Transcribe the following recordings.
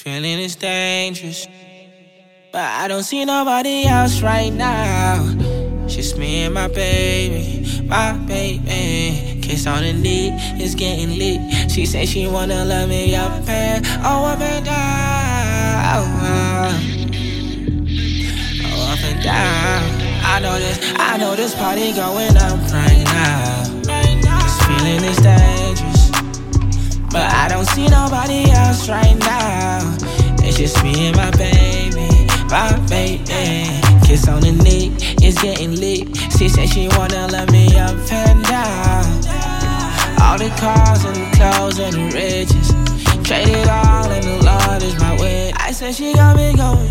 feeling is dangerous, but I don't see nobody else right now. Just me and my baby, my baby. Kiss on the knee, it's getting lit. She said she wanna love me up and up and down. Oh, up and down. I know this party going up right now. This feeling is dangerous, but I don't see nobody else right now. It's just me and my baby, my baby. Kiss on the neck, it's getting lit. She said she wanna love me up and down. All the cars and the clothes and the riches, trade it all and the Lord is my witness. I said she got me going.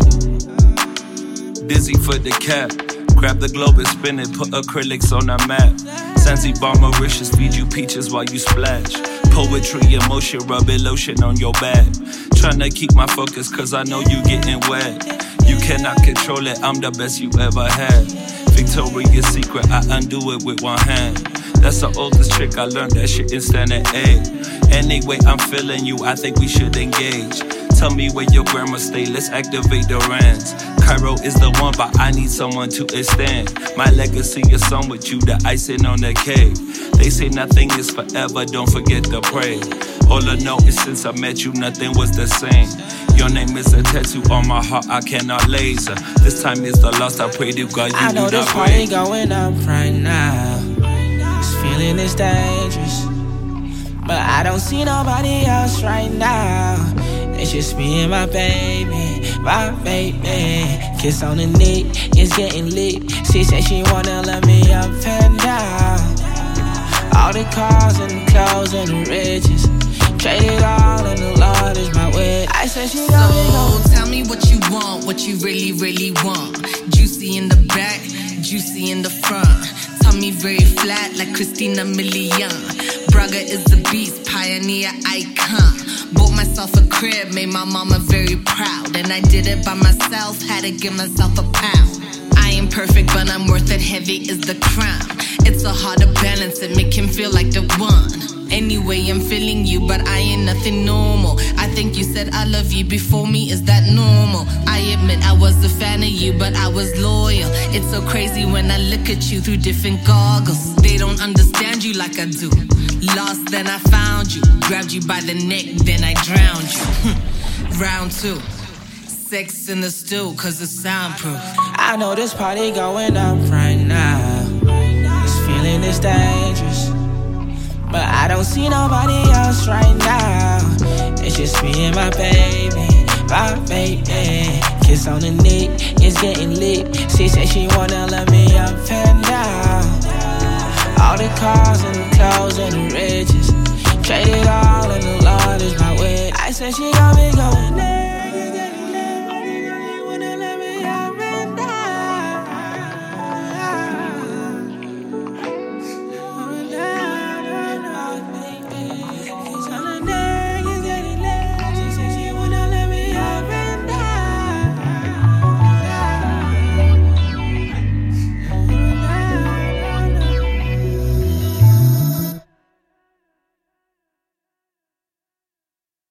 Dizzy for the cap, grab the globe and spin it, put acrylics on the map. Zanzibar, Mauritius, feed you peaches while you splash. Poetry, emotion, rubbing lotion on your back. Tryna keep my focus cause I know you getting wet. You cannot control it, I'm the best you ever had. Victoria's Secret, I undo it with one hand. That's the oldest trick, I learned that shit in standard A. Anyway, I'm feeling you, I think we should engage. Tell me where your grandma stay, let's activate the rands. Cairo is the one, but I need someone to extend my legacy is some with you, the icing on the cake. They say nothing is forever, don't forget to pray. All I know is since I met you, nothing was the same. Your name is a tattoo on my heart, I cannot laser. This time is the last, I pray to God you I know do this not party wait. going up right now. This feeling is dangerous, but I don't see nobody else right now. It's just me and my baby, my baby. Kiss on the neck, it's getting lit. She said she wanna love me up and down. All the cars and the clothes and the riches, trade it all and the Lord is my witness. I said she got me going. So tell me what you want, what you really, really want. Juicy in the back, juicy in the front. Tummy very flat like Christina Milian. Braga is the beast, pioneer icon. Bought myself a crib, made my mama very proud. And I did it by myself, had to give myself a pound. I ain't perfect, but I'm worth it, heavy is the crown. It's so hard to balance it, make him feel like the one. Anyway, I'm feeling you, but I ain't nothing normal. I think you said I love you before me, is that normal? I admit I was a fan of you, but I was loyal. It's so crazy when I look at you through different goggles. They don't understand you like I do. Lost, then I found you. Grabbed you by the neck, then I drowned you. Round two. Sex in the stew, cause it's soundproof. I know this party going up right now. This feeling is dangerous, but I don't see nobody else right now. It's just me and my baby, my baby. Kiss on the neck, it's getting lit. She said she wanna love me up and down. All the cars and the clothes and the riches, trade it all and the Lord is my witness. I said she gon'